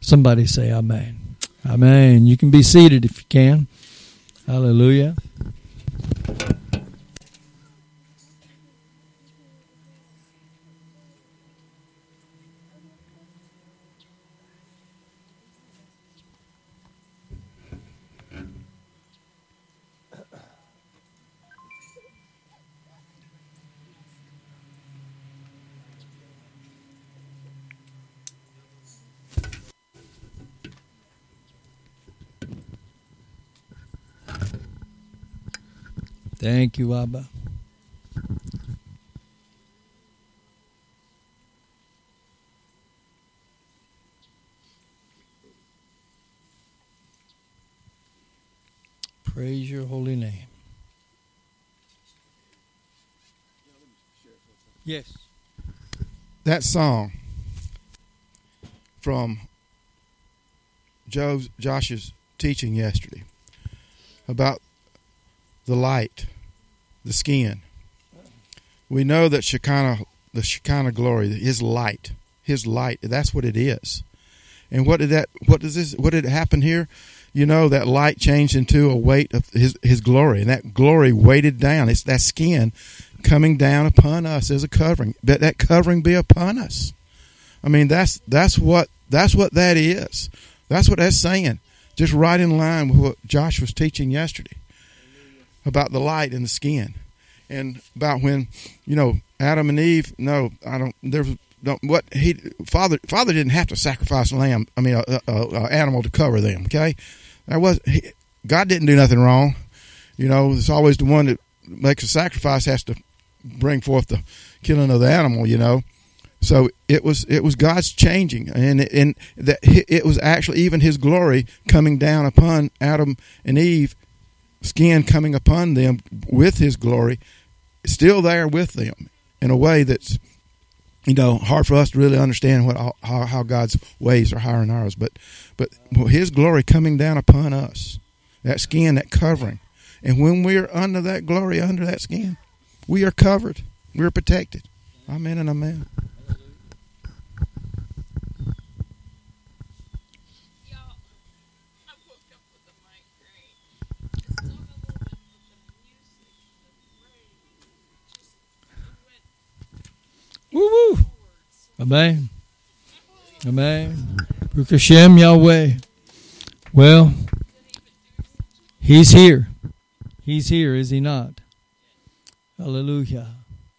Somebody say amen. Amen. You can be seated if you can. Hallelujah. Thank you, Abba. Praise your holy name. Yes. That song from Josh's teaching yesterday about the light, the skin. We know that the Shekinah glory, his light, that's what it is. And what did happen here? You know, that light changed into a weight of his glory, and that glory weighted down. It's that skin coming down upon us as a covering. That covering be upon us. I mean, that's what that is. That's what that's saying. Just right in line with what Josh was teaching yesterday about the light and the skin, and about when, you know, Adam and Eve. No, I don't. Father didn't have to sacrifice an animal to cover them. Okay, God didn't do nothing wrong. You know, it's always the one that makes a sacrifice has to bring forth the killing of the animal. You know, so it was God's changing, and that it was actually even His glory coming down upon Adam and Eve, skin coming upon them with His glory, still there with them in a way that's, you know, hard for us to really understand how God's ways are higher than ours. But His glory coming down upon us, that skin, that covering, and when we're under that glory, under that skin, we are covered, we're protected. Amen and amen. Woo woo. Amen. Amen. Baruch Hashem Yahweh. Well, He's here. He's here, is He not? Hallelujah.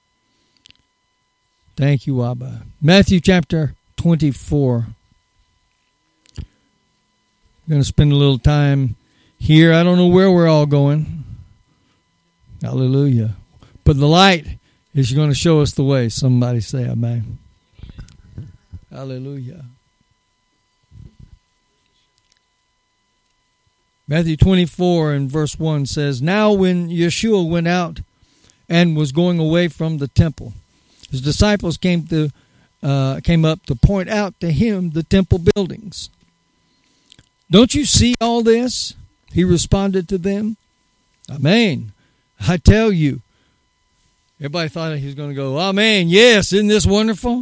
Thank you, Abba. Matthew chapter 24. I'm going to spend a little time here. I don't know where we're all going. Hallelujah. But the light is going to show us the way. Somebody say amen. Hallelujah. Matthew 24 and verse 1 says, Now when Yeshua went out and was going away from the temple, His disciples came up to point out to Him the temple buildings. Don't you see all this? He responded to them. Amen. I tell you. Everybody thought He was going to go, amen, yes, isn't this wonderful?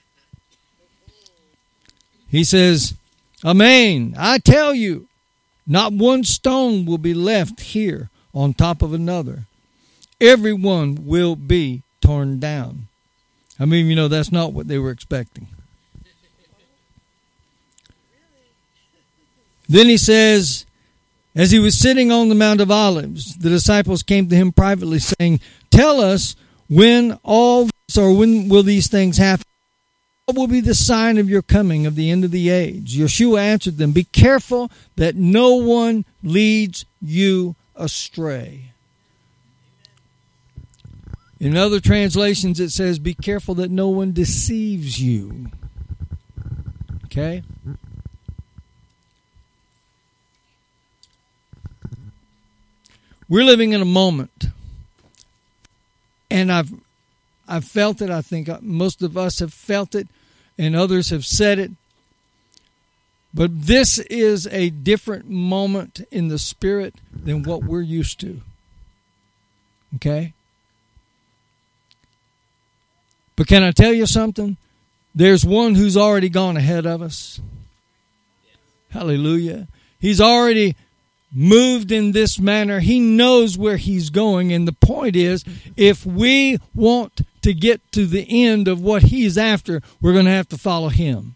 He says, amen, I tell you, not one stone will be left here on top of another. Everyone will be torn down. I mean, you know, that's not what they were expecting. Then He says, as He was sitting on the Mount of Olives, the disciples came to Him privately saying, Tell us when will these things happen? What will be the sign of your coming, of the end of the age? Yeshua answered them, Be careful that no one leads you astray. In other translations it says, Be careful that no one deceives you. Okay? We're living in a moment, and I've felt it. I think most of us have felt it, and others have said it. But this is a different moment in the Spirit than what we're used to. Okay? But can I tell you something? There's one who's already gone ahead of us. Hallelujah. He's already moved in this manner. He knows where he's going. And the point is, if we want to get to the end of what he's after, we're going to have to follow him.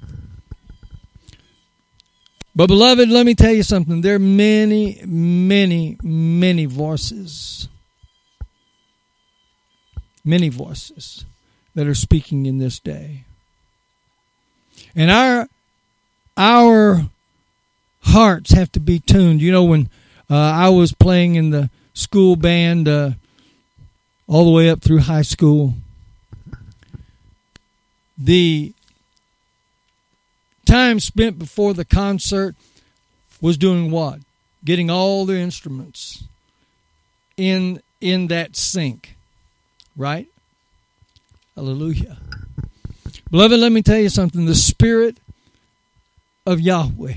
But beloved, let me tell you something. There are many, many, many voices. Many voices that are speaking in this day. And our hearts have to be tuned. You know, when I was playing in the school band all the way up through high school, the time spent before the concert was doing what? Getting all the instruments in that sync. Right? Hallelujah. Beloved, let me tell you something. The Spirit of Yahweh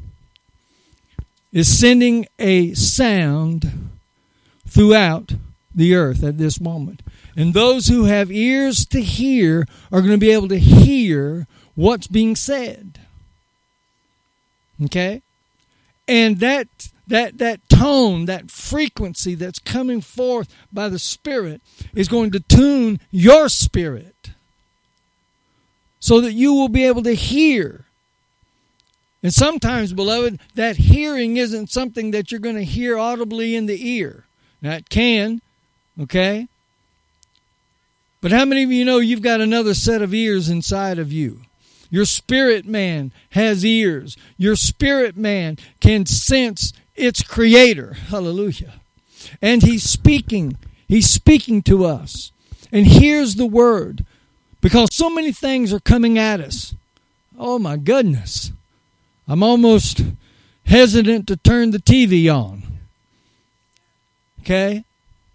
is sending a sound throughout the earth at this moment. And those who have ears to hear are going to be able to hear what's being said. Okay? And that tone, that frequency that's coming forth by the Spirit is going to tune your spirit so that you will be able to hear. And sometimes, beloved, that hearing isn't something that you're going to hear audibly in the ear. Now, it can, okay? But how many of you know you've got another set of ears inside of you? Your spirit man has ears. Your spirit man can sense its creator. Hallelujah. And he's speaking. He's speaking to us. And here's the word. Because so many things are coming at us. Oh my goodness. I'm almost hesitant to turn the TV on. Okay?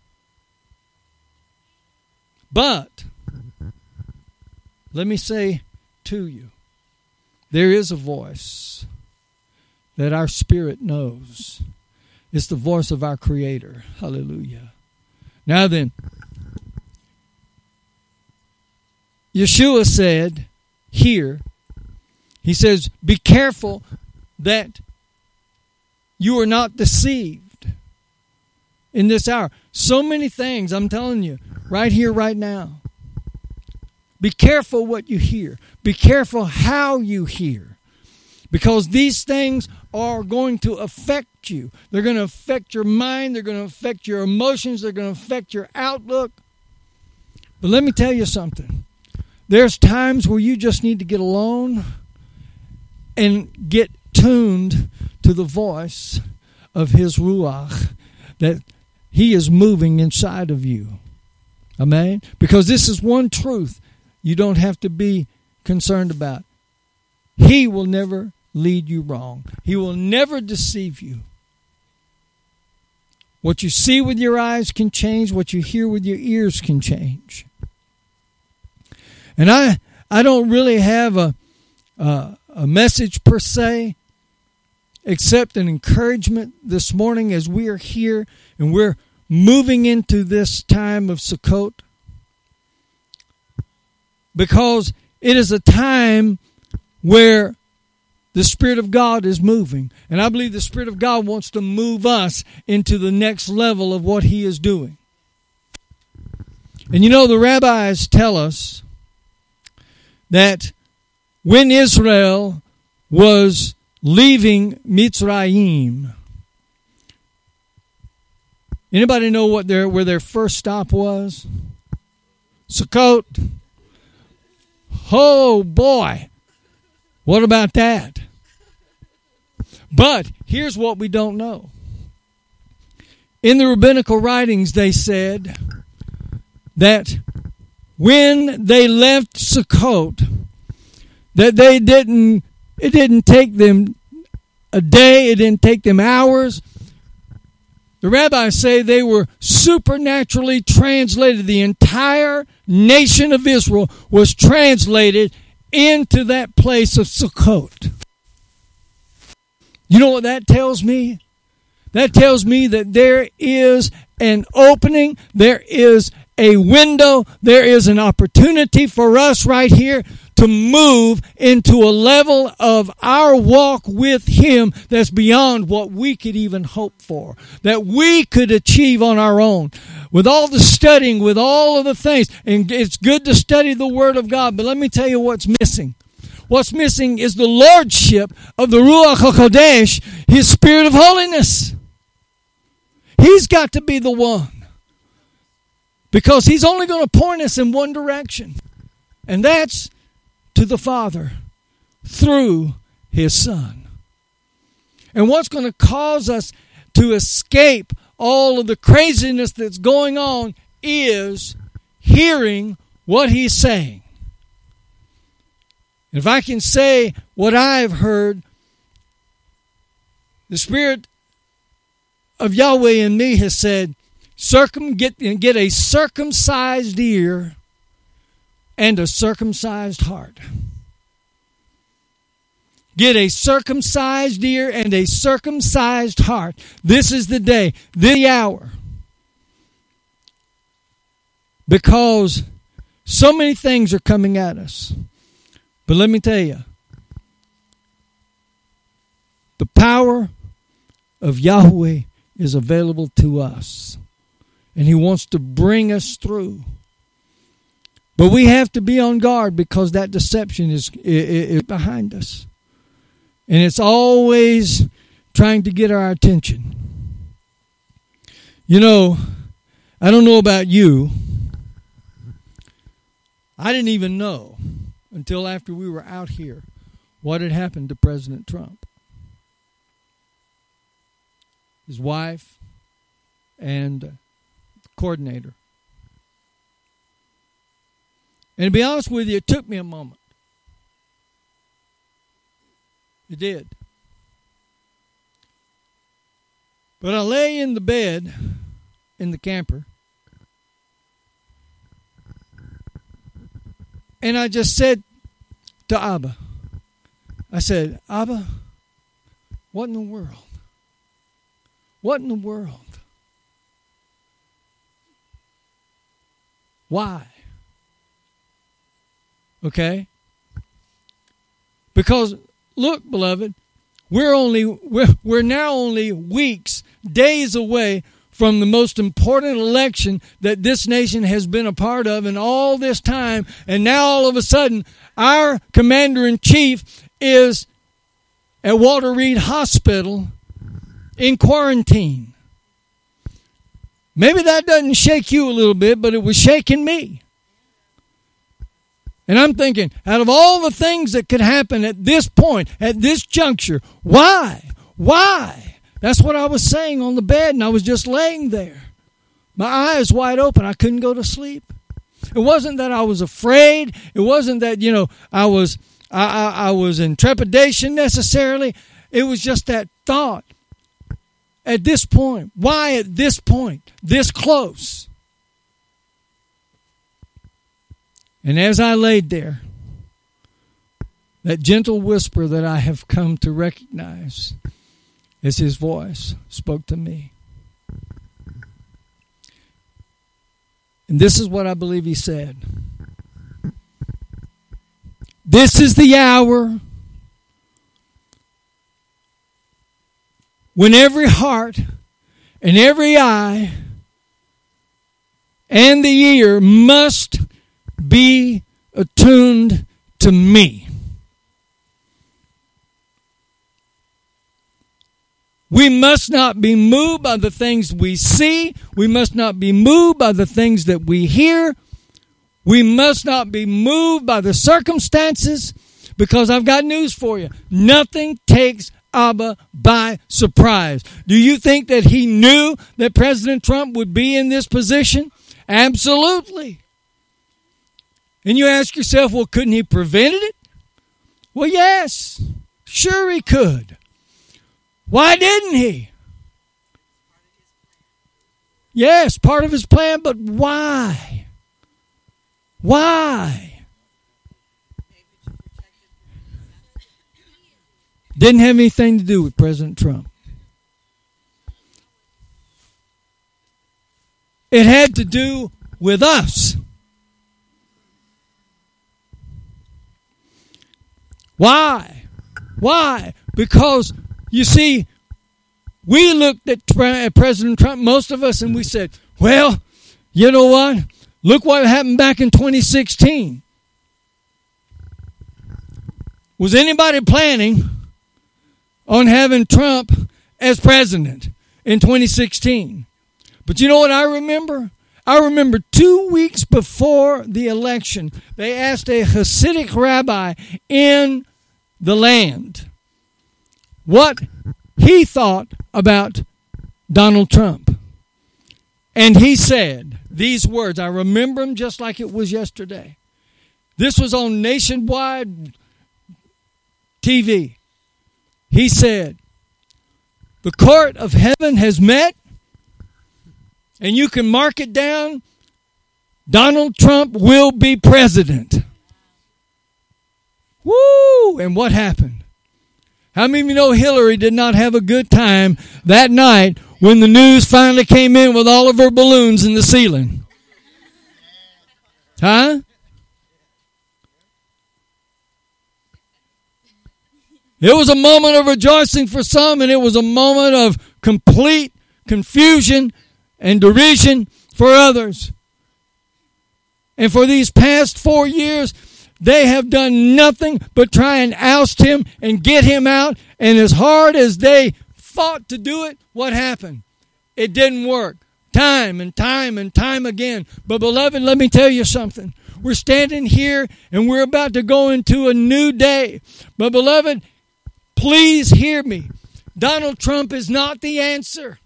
But let me say to you, there is a voice that our spirit knows. It's the voice of our Creator. Hallelujah. Now then, Yeshua said here, he says, be careful that you are not deceived in this hour. So many things, I'm telling you, right here, right now. Be careful what you hear. Be careful how you hear. Because these things are going to affect you. They're going to affect your mind. They're going to affect your emotions. They're going to affect your outlook. But let me tell you something. There's times where you just need to get alone and get tuned to the voice of His Ruach, that He is moving inside of you. Amen? Because this is one truth you don't have to be concerned about. He will never lead you wrong. He will never deceive you. What you see with your eyes can change. What you hear with your ears can change. And I don't really have a message per se, except an encouragement this morning as we are here and we're moving into this time of Sukkot. Because it is a time where the Spirit of God is moving. And I believe the Spirit of God wants to move us into the next level of what He is doing. And you know, the rabbis tell us that when Israel was leaving Mitzrayim, anybody know where their first stop was? Sukkot. Oh boy, what about that? But here's what we don't know. In the rabbinical writings, they said that when they left Sukkot, that it didn't take them a day, it didn't take them hours. The rabbis say they were supernaturally translated. The entire nation of Israel was translated into that place of Sukkot. You know what that tells me? That tells me that there is an opening, there is a window, there is an opportunity for us right here to move into a level of our walk with Him that's beyond what we could even hope for, that we could achieve on our own. With all the studying, with all of the things, and it's good to study the Word of God, but let me tell you what's missing. What's missing is the lordship of the Ruach HaKodesh, His Spirit of holiness. He's got to be the one. Because He's only going to point us in one direction. And that's to the Father through His Son. And what's going to cause us to escape all of the craziness that's going on is hearing what He's saying. If I can say what I've heard, the Spirit of Yahweh in me has said, get a circumcised ear and a circumcised heart. Get a circumcised ear and a circumcised heart. This is the day, the hour. Because so many things are coming at us. But let me tell you, the power of Yahweh is available to us. And He wants to bring us through. But we have to be on guard because that deception is behind us. And it's always trying to get our attention. You know, I don't know about you. I didn't even know until after we were out here what had happened to President Trump. His wife and the coordinator. And to be honest with you, it took me a moment. It did. But I lay in the bed in the camper. And I just said to Abba, I said, Abba, what in the world? What in the world? Why? Okay? Because, look, beloved, we're now only weeks, days away from the most important election that this nation has been a part of in all this time. And now all of a sudden, our commander-in-chief is at Walter Reed Hospital in quarantine. Maybe that doesn't shake you a little bit, but it was shaking me. And I'm thinking, out of all the things that could happen at this point, at this juncture, why? Why? That's what I was saying on the bed, and I was just laying there. My eyes wide open. I couldn't go to sleep. It wasn't that I was afraid. It wasn't that, I was in trepidation necessarily. It was just that thought. At this point, why at this point, this close? And as I laid there, that gentle whisper that I have come to recognize as His voice spoke to me. And this is what I believe He said. This is the hour when every heart and every eye and the ear must be attuned to me. We must not be moved by the things we see. We must not be moved by the things that we hear. We must not be moved by the circumstances, because I've got news for you. Nothing takes Abba by surprise. Do you think that He knew that President Trump would be in this position? Absolutely. And you ask yourself, well, couldn't He prevented it? Well, yes, sure He could. Why didn't He? Yes, part of His plan, but why? Why? Didn't have anything to do with President Trump. It had to do with us. Why? Why? Because, you see, we looked at President Trump, most of us, and we said, well, you know what? Look what happened back in 2016. Was anybody planning on having Trump as president in 2016? But you know what I remember? I remember 2 weeks before the election, they asked a Hasidic rabbi in the land what he thought about Donald Trump. And he said these words. I remember them just like it was yesterday. This was on nationwide TV. He said, the court of heaven has met, and you can mark it down. Donald Trump will be president. Woo! And what happened? How many of you know Hillary did not have a good time that night when the news finally came in with all of her balloons in the ceiling? Huh? It was a moment of rejoicing for some, and it was a moment of complete confusion and derision for others. And for these past 4 years, they have done nothing but try and oust him and get him out. And as hard as they fought to do it, what happened? It didn't work. Time and time and time again. But beloved, let me tell you something. We're standing here and we're about to go into a new day. But beloved, please hear me. Donald Trump is not the answer.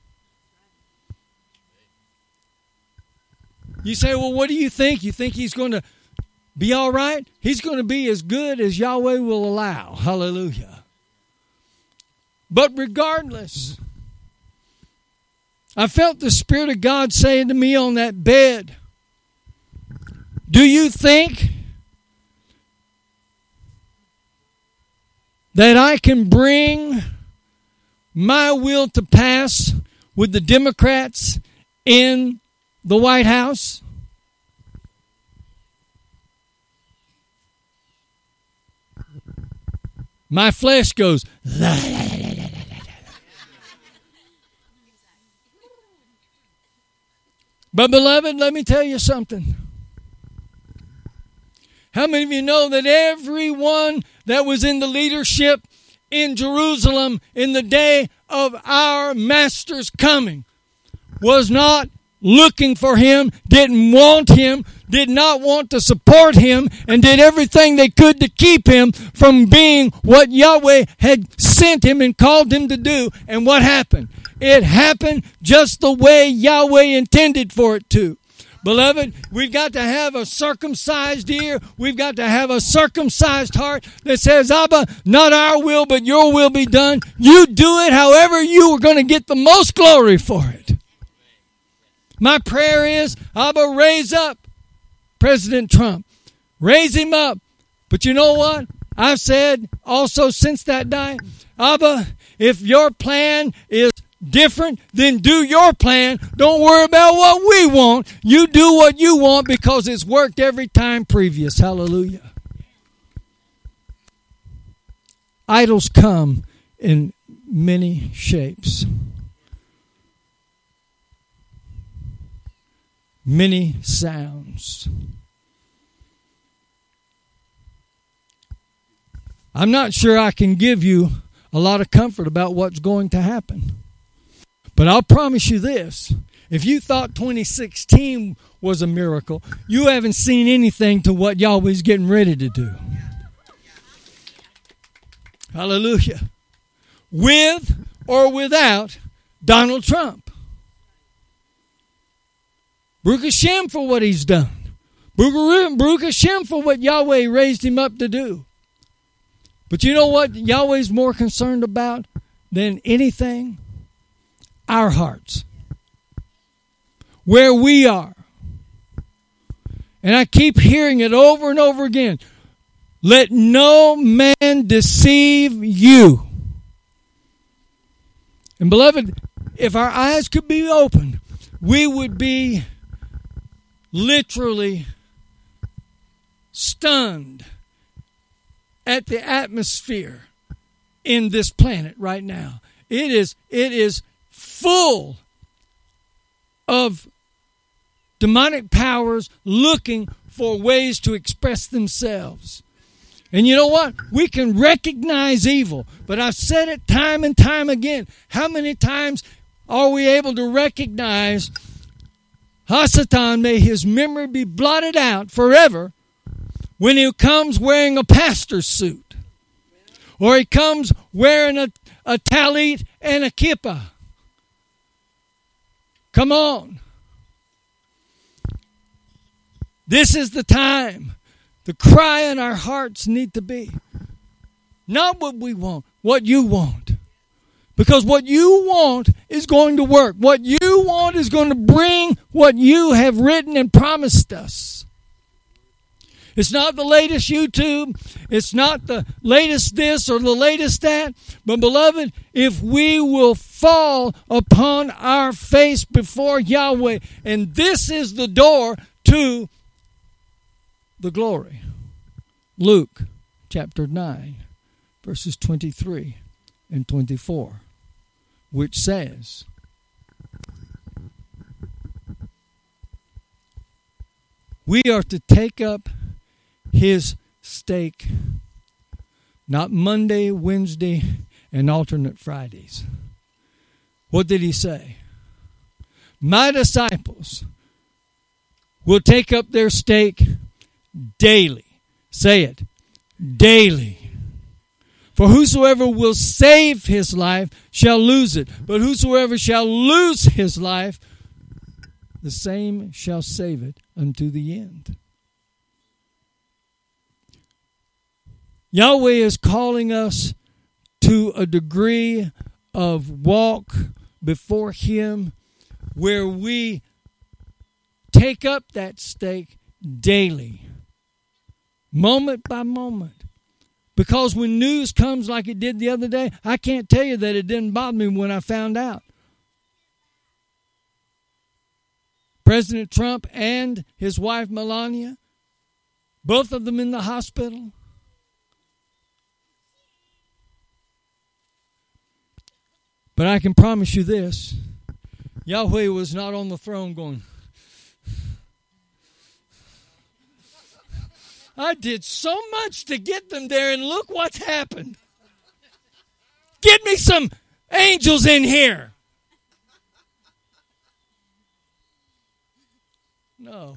You say, well, what do you think? You think he's going to be all right? He's going to be as good as Yahweh will allow. Hallelujah. But regardless, I felt the Spirit of God saying to me on that bed, do you think that I can bring my will to pass with the Democrats in the White House? My flesh goes, la, la, la, la, la, la. But beloved, let me tell you something. How many of you know that everyone that was in the leadership in Jerusalem in the day of our Master's coming was not looking for him, didn't want him, did not want to support him, and did everything they could to keep him from being what Yahweh had sent him and called him to do? And what happened? It happened just the way Yahweh intended for it to. Beloved, we've got to have a circumcised ear. We've got to have a circumcised heart that says, Abba, not our will, but your will be done. You do it however you are going to get the most glory for it. My prayer is, Abba, raise up President Trump. Raise him up. But you know what? I've said also since that day, Abba, if your plan is different, then do your plan. Don't worry about what we want. You do what you want because it's worked every time previous. Hallelujah. Idols come in many shapes, many sounds. I'm not sure I can give you a lot of comfort about what's going to happen. But I'll promise you this. If you thought 2016 was a miracle, you haven't seen anything to what Yahweh's getting ready to do. Hallelujah. With or without Donald Trump. Baruch Hashem for what he's done. Baruch Hashem for what Yahweh raised him up to do. But you know what Yahweh's more concerned about than anything? Our hearts. Where we are. And I keep hearing it over and over again. Let no man deceive you. And beloved, if our eyes could be opened, we would be literally stunned at the atmosphere in this planet right now. It is full of demonic powers looking for ways to express themselves. And you know what? We can recognize evil, but I've said it time and time again. How many times are we able to recognize Hasatan, may his memory be blotted out forever, when he comes wearing a pastor's suit, or he comes wearing a talit and a kippah? Come on. This is the time. The cry in our hearts need to be not what we want, what you want. Because what you want is going to work. What you want is going to bring what you have written and promised us. It's not the latest YouTube. It's not the latest this or the latest that. But beloved, if we will fall upon our face before Yahweh, and this is the door to the glory. Luke chapter 9, verses 23 and 24, which says, we are to take up his stake, not Monday, Wednesday, and alternate Fridays. What did he say? My disciples will take up their stake daily. Say it. Daily. For whosoever will save his life shall lose it. But whosoever shall lose his life, the same shall save it unto the end. Yahweh is calling us to a degree of walk before him where we take up that stake daily, moment by moment. Because when news comes like it did the other day, I can't tell you that it didn't bother me when I found out. President Trump and his wife Melania, both of them in the hospital. But I can promise you this, Yahweh was not on the throne going, I did so much to get them there, and look what's happened. Get me some angels in here. No,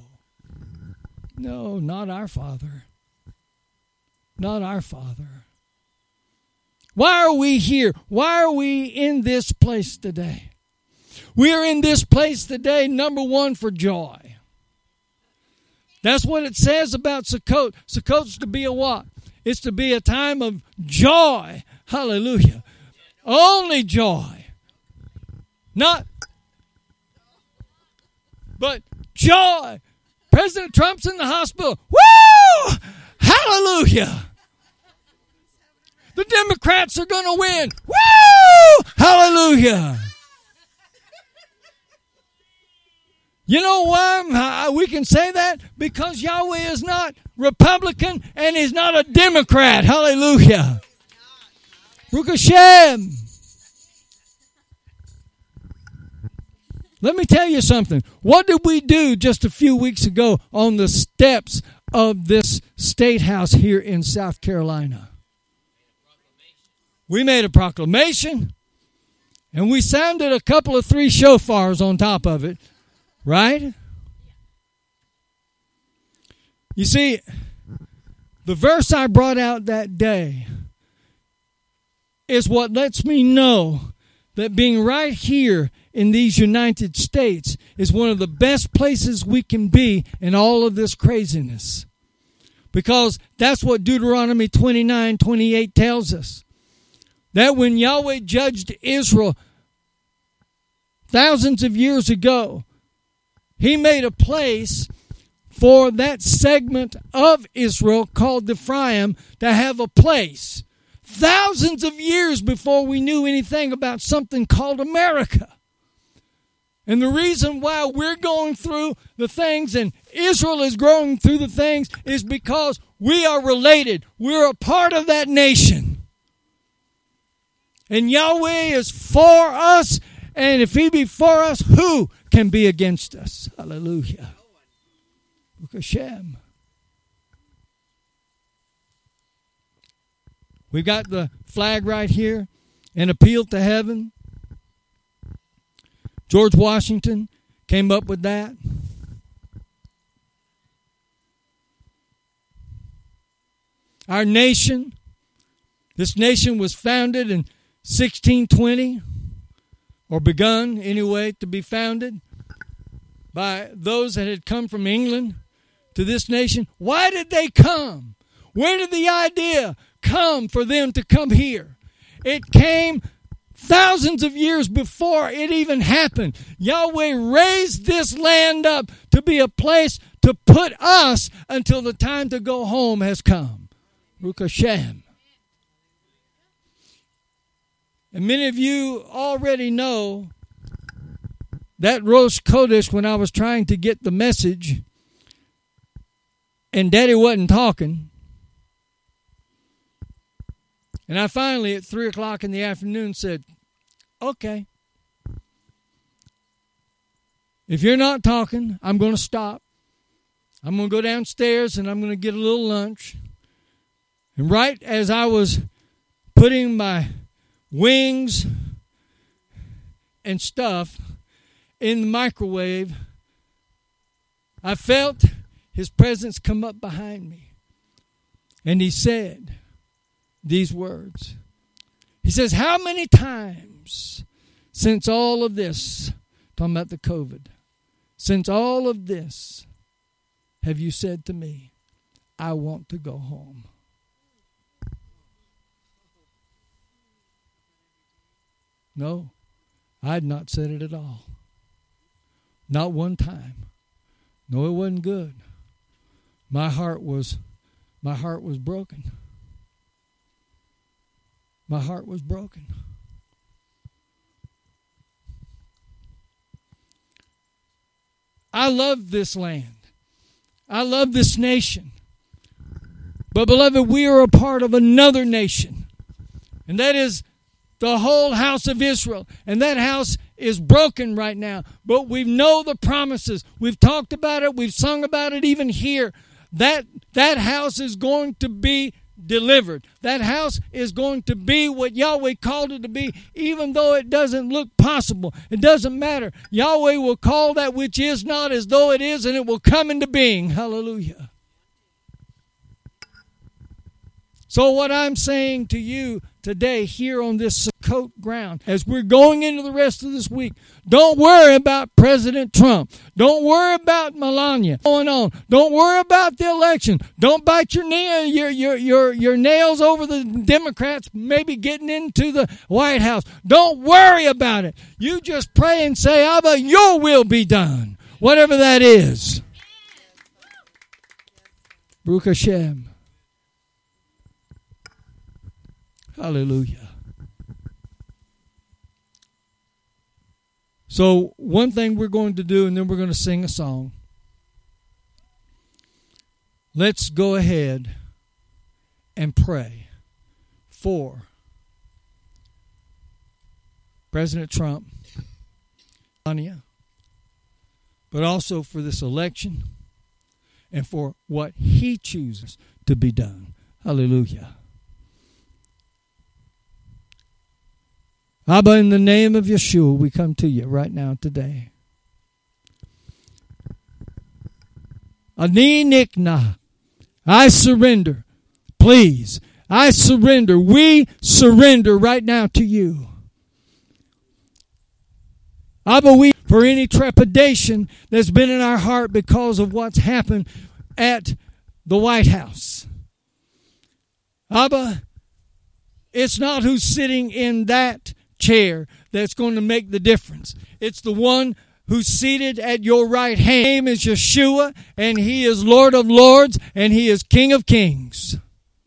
not our Father. Not our Father. Why are we here? Why are we in this place today? We are in this place today, number one, for joy. That's what it says about Sukkot. Sukkot's to be a what? It's to be a time of joy. Hallelujah. Only joy. But joy. President Trump's in the hospital. Woo! Hallelujah. The Democrats are going to win. Woo! Hallelujah. You know why we can say that? Because Yahweh is not Republican and he's not a Democrat. Hallelujah. Baruch Hashem. Let me tell you something. What did we do just a few weeks ago on the steps of this state house here in South Carolina? We made a proclamation, and we sounded a couple of 3 shofars on top of it. Right? You see, the verse I brought out that day is what lets me know that being right here in these United States is one of the best places we can be in all of this craziness. Because that's what Deuteronomy 29:28 tells us. That when Yahweh judged Israel thousands of years ago, he made a place for that segment of Israel called Ephraim to have a place. Thousands of years before we knew anything about something called America. And the reason why we're going through the things and Israel is going through the things is because We are related. We're a part of that nation. And Yahweh is for us. And if He be for us, who can be against us? Hallelujah. Baruch Hashem. We've got the flag right here. An appeal to heaven. George Washington came up with that. Our nation, this nation was founded in 1620, or begun anyway to be founded by those that had come from England to this nation. Why did they come? Where did the idea come for them to come here? It came thousands of years before it even happened. Yahweh raised this land up to be a place to put us until the time to go home has come. Baruch Hashem. And many of you already know that Rosh Chodesh, when I was trying to get the message and Daddy wasn't talking, and I finally at 3 o'clock in the afternoon said, okay, if you're not talking, I'm going to stop. I'm going to go downstairs and I'm going to get a little lunch. And right as I was putting my wings and stuff in the microwave, I felt His presence come up behind me. And He said these words. He says, how many times since all of this, talking about the COVID, since all of this, have you said to me, I want to go home? No, I had not said it at all. Not one time. No, it wasn't good. My heart was broken. My heart was broken. I love this land. I love this nation. But beloved, we are a part of another nation. And that is the whole house of Israel. And that house is broken right now. But we know the promises. We've talked about it. We've sung about it even here. That house is going to be delivered. That house is going to be what Yahweh called it to be, even though it doesn't look possible. It doesn't matter. Yahweh will call that which is not as though it is, and it will come into being. Hallelujah. So what I'm saying to you today here on this Sukkot ground, as we're going into the rest of this week, don't worry about President Trump. Don't worry about Melania going on. Don't worry about the election. Don't bite your nails over the Democrats maybe getting into the White House. Don't worry about it. You just pray and say, Abba, your will be done, whatever that is. Baruch Hashem. Hallelujah. So one thing we're going to do, and then we're going to sing a song. Let's go ahead and pray for President Trump, Melania, but also for this election and for what he chooses to be done. Hallelujah. Abba, in the name of Yeshua, we come to you right now today. Ani nikna. I surrender. Please. I surrender. We surrender right now to you. Abba, we for any trepidation that's been in our heart because of what's happened at the White House. Abba, it's not who's sitting in that chair that's going to make the difference. It's the one who's seated at your right hand. His name is Yeshua, and He is Lord of Lords, and He is King of Kings.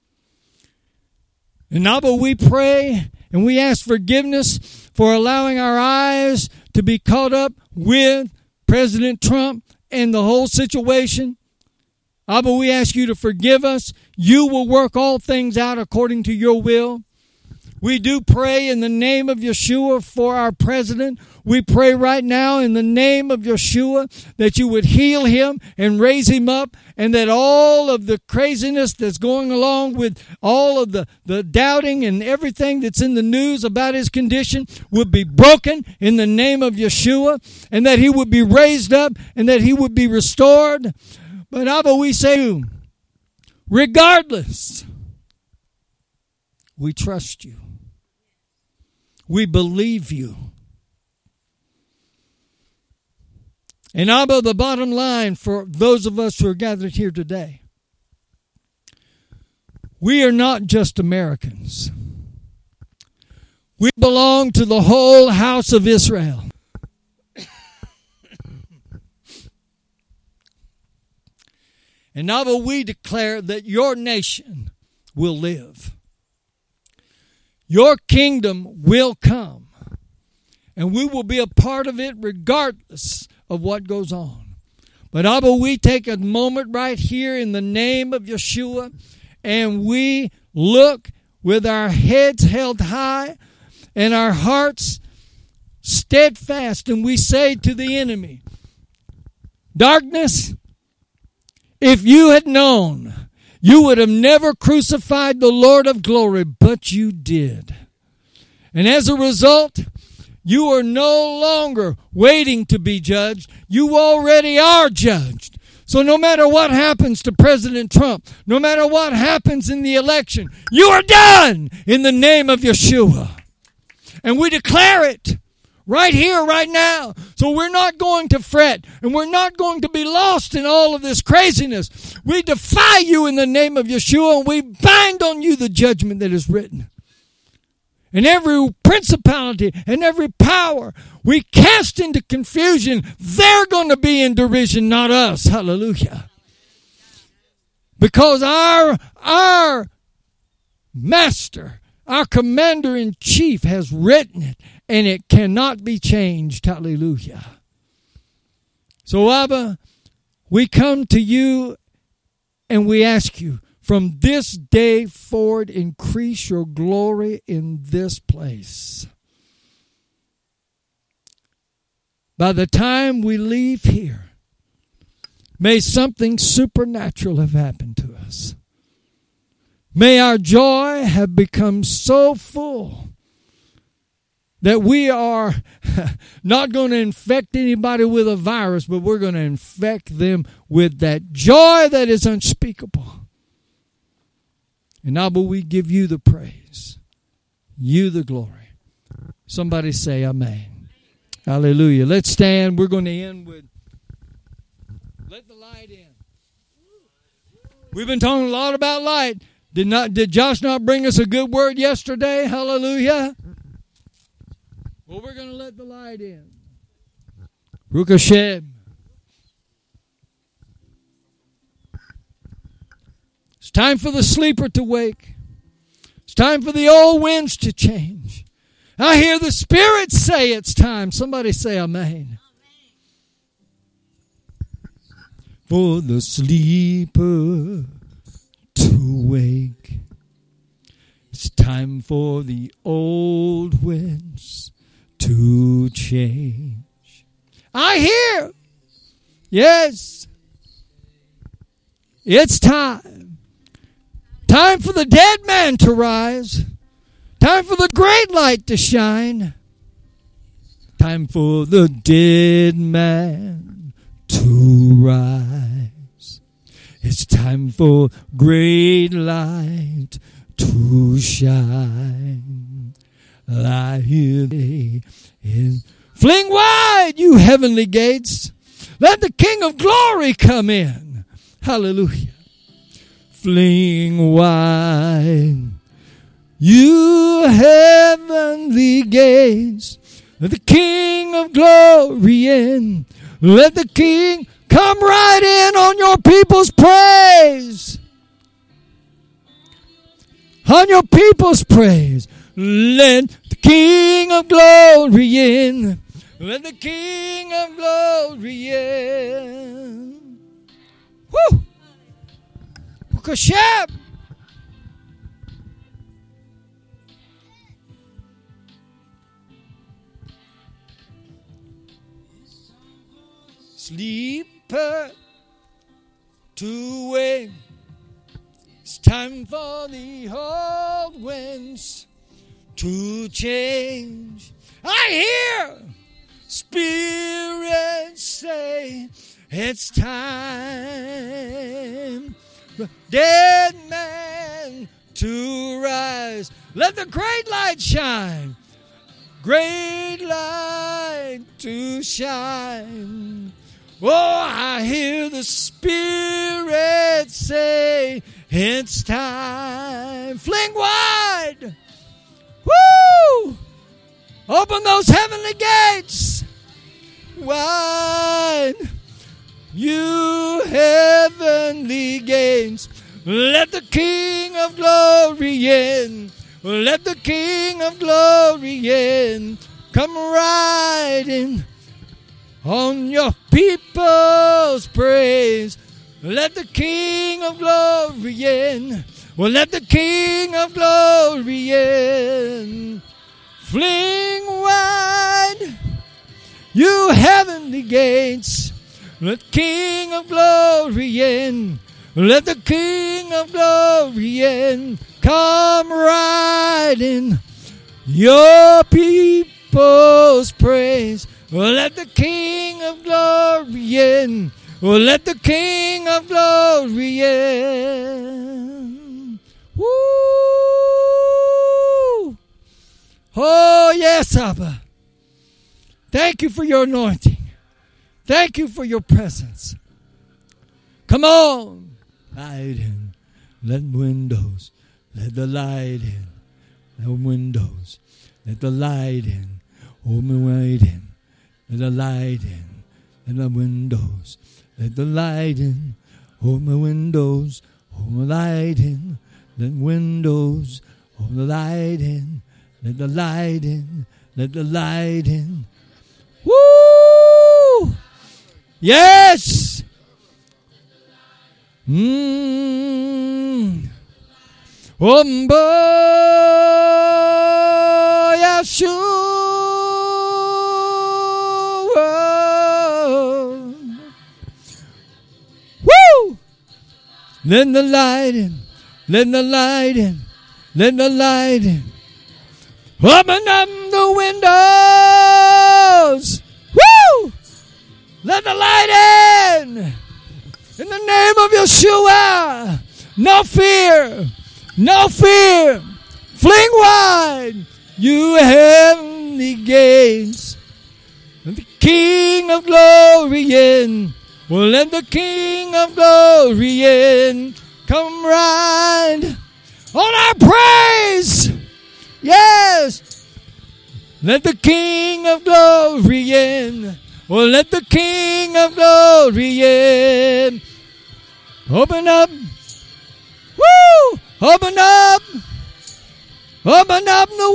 And Abba, we pray and we ask forgiveness for allowing our eyes to be caught up with President Trump and the whole situation. Abba, we ask you to forgive us. You will work all things out according to your will. We do pray in the name of Yeshua for our president. We pray right now in the name of Yeshua that you would heal him and raise him up, and that all of the craziness that's going along with all of the doubting and everything that's in the news about his condition would be broken in the name of Yeshua, and that he would be raised up and that he would be restored. But Abba, we say, regardless, we trust you. We believe you. And Abba, the bottom line for those of us who are gathered here today, we are not just Americans. We belong to the whole house of Israel. And Abba, we declare that your nation will live. Your kingdom will come, and we will be a part of it regardless of what goes on. But Abba, we take a moment right here in the name of Yeshua, and we look with our heads held high and our hearts steadfast, and we say to the enemy, darkness, if you had known, you would have never crucified the Lord of glory, but you did. And as a result, you are no longer waiting to be judged. You already are judged. So no matter what happens to President Trump, no matter what happens in the election, you are done in the name of Yeshua. And we declare it right here, right now. So we're not going to fret, and we're not going to be lost in all of this craziness. We defy you in the name of Yeshua, and we bind on you the judgment that is written. And every principality and every power we cast into confusion, they're going to be in derision, not us. Hallelujah. Because our master, our commander-in-chief has written it, and it cannot be changed. Hallelujah. So, Abba, we come to you and we ask you, from this day forward, increase your glory in this place. By the time we leave here, may something supernatural have happened to us. May our joy have become so full that we are not going to infect anybody with a virus, but we're going to infect them with that joy that is unspeakable. And Abba, we give you the praise, you the glory. Somebody say amen. Hallelujah. Let's stand. We're going to end with, let the light in. We've been talking a lot about light. Did Josh not bring us a good word yesterday? Hallelujah. Well, we're going to let the light in. Baruch Hashem. It's time for the sleeper to wake. It's time for the old winds to change. I hear the Spirit say it's time. Somebody say amen. For the sleeper to wake. It's time for the old winds to change. I hear. Yes. It's time. Time for the dead man to rise. Time for the great light to shine. Time for the dead man to rise. It's time for great light to shine. I hear thee in. Fling wide, you heavenly gates. Let the King of glory come in. Hallelujah. Fling wide, you heavenly gates. Let the King of glory in. Let the King come right in on your people's praise. On your people's praise. Let the King of glory in. Let the King of glory in. Woo! Kashem. Sleeper to wake. It's time for the old winds to change. I hear spirits say it's time. The dead man to rise. Let the great light shine. Great light to shine. Oh, I hear the Spirit say it's time. Fling wide. Woo! Open those heavenly gates wide. You heavenly gates. Let the King of Glory in. Let the King of Glory in. Come riding on your people's praise. Let the King of Glory in. Well, let the King of Glory in. Fling wide, you heavenly gates. Let King of Glory in. Let the King of Glory in. Come riding your people's praise. Let the King of Glory in. Let the King of Glory in. Woo! Oh, yes, Abba. Thank you for your anointing. Thank you for your presence. Come on. Light in. Let windows. Let the light in. Let windows. Let the light in. Open wide in. Let the light in. Let the windows. Let the light in. Open the windows. Open the light in. Let windows. Open the light in. Let the light in. Let the light in. Woo! Yes! Yeshua. Woo! Let the light in. Let the light in. Let the light in. Open up the windows. Woo! Let the light in. In the name of Yeshua. No fear. No fear. Fling wide, you heavenly gates. Let the King of Glory in. Well, let the King of Glory in. Come ride on our praise. Yes. Let the King of Glory in. Well, let the King of Glory in. Open up. Woo! Open up. Open up the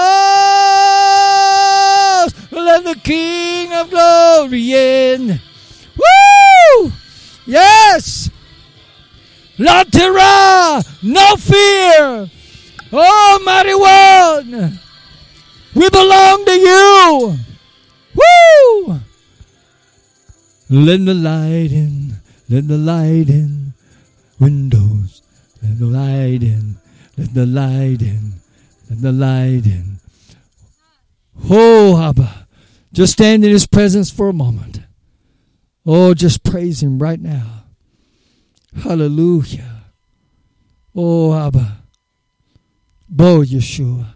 windows. Let the King of Glory in. Woo! Yes. La terra. No fear. Almighty One. We belong to you. Woo! Let the light in. Let the light in. Windows. Let the light in. Let the light in. Let the light in. Oh, Abba. Just stand in His presence for a moment. Oh, just praise Him right now. Hallelujah. Oh, Abba. Bo, Yeshua.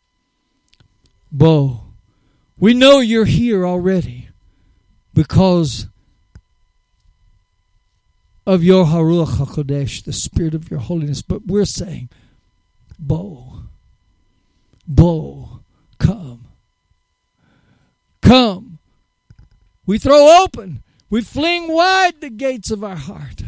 Bo. We know you're here already because of your Haruach HaKodesh, the Spirit of your holiness. But we're saying, Bo, come. Come. We throw open. We fling wide the gates of our heart.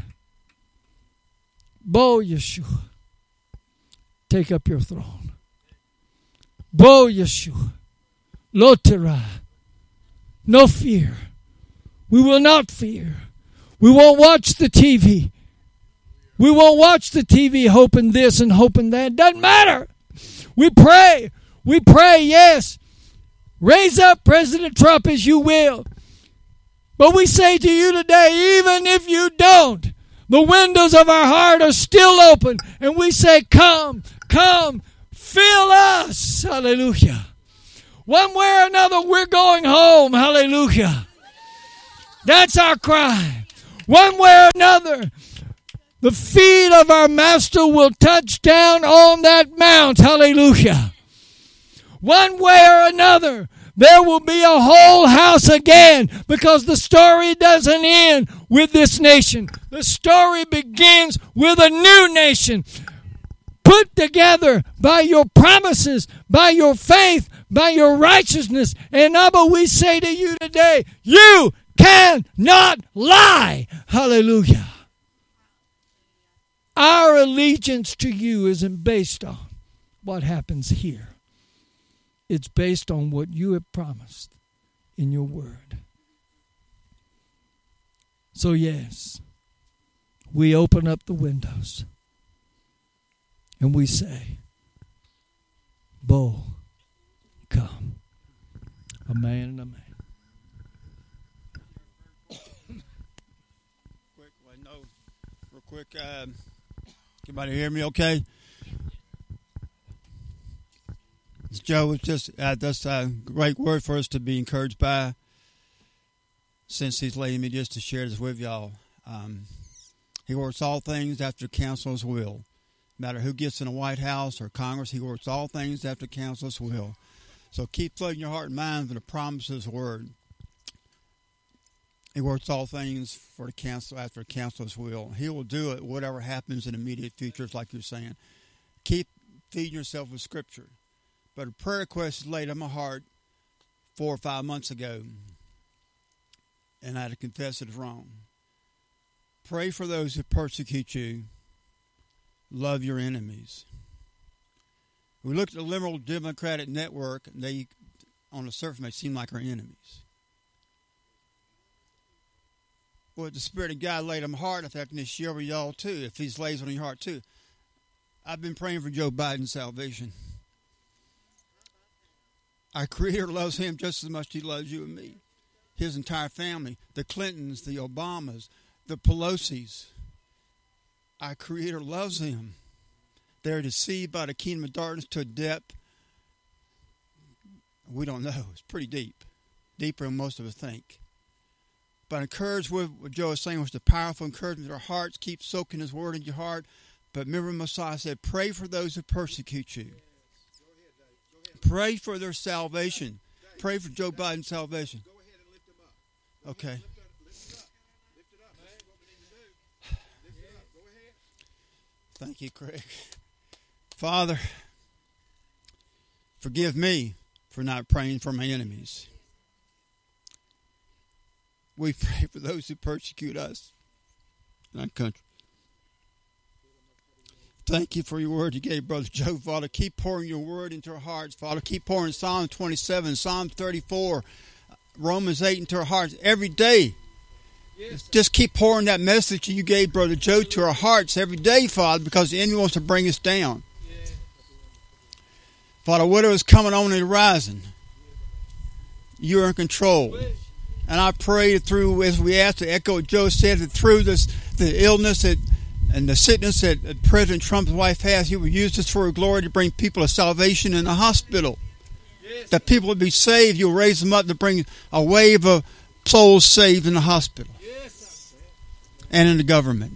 Bo, Yeshua. Take up your throne. Bo, Yeshua. Lo terah. No fear. We will not fear. We won't watch the TV. We won't watch the TV hoping this and hoping that. Doesn't matter. We pray. We pray, yes. Raise up President Trump as you will. But we say to you today, even if you don't, the windows of our heart are still open. And we say, come, come, fill us. Hallelujah. One way or another, we're going home. Hallelujah. That's our cry. One way or another, the feet of our Master will touch down on that mount. Hallelujah. One way or another, there will be a whole house again, because the story doesn't end with this nation. The story begins with a new nation put together by your promises, by your faith, by your righteousness. And Abba, we say to you today, you cannot lie. Hallelujah. Our allegiance to you isn't based on what happens here. It's based on what you have promised in your word. So yes, we open up the windows and we say, Bo, come. A man and a man. Real quick, everybody hear me okay? Joe, it's just that's a great word for us to be encouraged by, since he's letting me just to share this with y'all. He works all things after counsel's will. No matter who gets in the White House or Congress, he works all things after counsel's will. So keep flooding your heart and mind with the promise of his word. He works all things for the counsel after counsel's will. He will do it whatever happens in the immediate future, like you're saying. Keep feeding yourself with Scripture. But a prayer request was laid on my heart 4 or 5 months ago, and I had to confess it was wrong. Pray for those who persecute you. Love your enemies. We looked at the liberal Democratic network, and they, on the surface, may seem like our enemies. Well, the Spirit of God laid on my heart, I can share with y'all too, if He's lays on your heart too. I've been praying for Joe Biden's salvation. Our Creator loves him just as much as He loves you and me. His entire family, the Clintons, the Obamas, the Pelosi's. Our Creator loves him. They're deceived by the kingdom of darkness to a depth we don't know. It's pretty deep. Deeper than most of us think. But encourage with what Joe was saying was the powerful encouragement of our hearts. Keep soaking His word in your heart. But remember, Messiah said, pray for those who persecute you. Pray for their salvation. Pray for Joe Biden's salvation. Go ahead and lift him up. Okay. Lift it up. That's what we need to do. Lift it up. Go ahead. Thank you, Craig. Father, forgive me for not praying for my enemies. We pray for those who persecute us in our country. Thank you for your word you gave, Brother Joe. Father, keep pouring your word into our hearts. Father, keep pouring Psalm 27, Psalm 34, Romans 8 into our hearts every day. Yes. Just keep pouring that message you gave, Brother Joe, to our hearts every day, Father, because the enemy wants to bring us down. Yes. Father, whatever is coming on the horizon, you're in control. And I pray through, as we ask to echo what Joe said, that through this, the illness and the sickness that President Trump's wife has, He will use this for His glory to bring people to salvation in the hospital. Yes. That people will be saved. You'll raise them up to bring a wave of souls saved in the hospital. Yes. And in the government.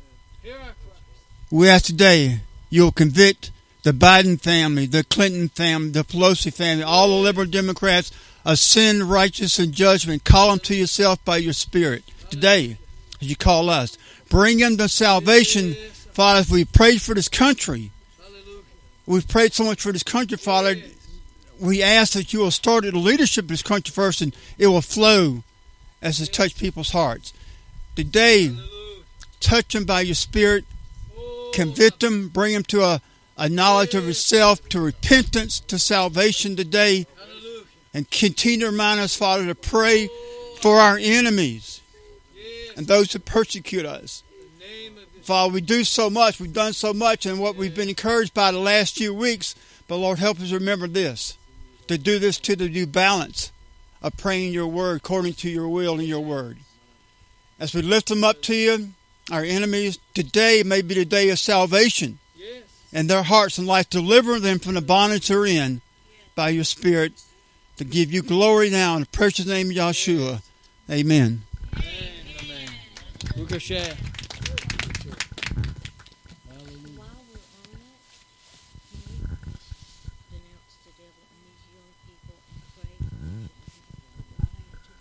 We ask today you'll convict the Biden family, the Clinton family, the Pelosi family, all the liberal Democrats of sin, righteousness, and judgment. Call them to yourself by your Spirit today as you call us. Bring them to salvation, Father, as we prayed for this country. We've prayed so much for this country, Father. We ask that you will start the leadership of this country first, and it will flow as it touches people's hearts. Today, touch them by your Spirit. Convict them. Bring them to a knowledge of yourself, to repentance, to salvation today. And continue to remind us, Father, to pray for our enemies and those who persecute us. Father, we do so much. We've done so much, and what we've been encouraged by the last few weeks. But Lord, help us remember this, to do this to the due balance of praying your word according to your will and your word. As we lift them up to you, our enemies, today may be the day of salvation. Yes. And their hearts and life, deliver them from the bondage they're in by your Spirit, to give you glory now in the precious name of Yeshua. Amen. Amen. Amen.